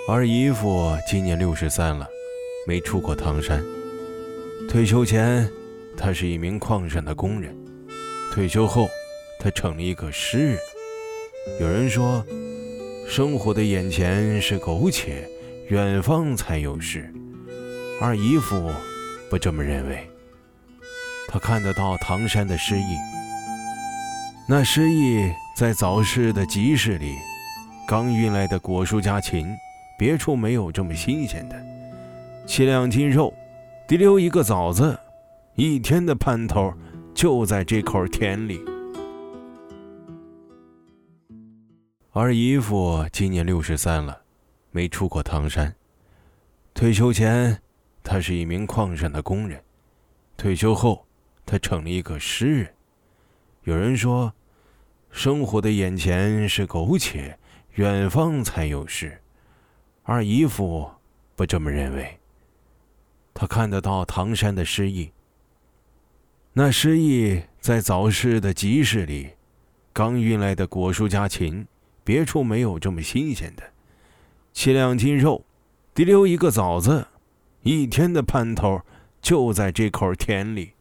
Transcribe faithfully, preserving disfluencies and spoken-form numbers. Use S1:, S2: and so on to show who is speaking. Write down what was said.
S1: 二姨夫今年六十三了，没出过唐山。退休前，他是一名矿上的工人；退休后，他成了一个诗人。有人说，生活的眼前是苟且，远方才有诗。二姨夫不这么认为，他看得到唐山的诗意。那诗意在早市的集市里，刚运来的果蔬家禽，别处没有这么新鲜的。七两斤肉，提溜一个枣子，一天的盼头就在这口田里。二姨夫今年六十三了，没出过唐山。退休前，他是一名矿上的工人；退休后，他成了一个诗人。有人说，生活的眼前是苟且，远方才有诗。二姨夫不这么认为，他看得到唐山的诗意。那诗意在早市的集市里，刚运来的果蔬家禽，别处没有这么新鲜的。七两斤肉，提溜一个枣子，一天的盼头就在这口田里。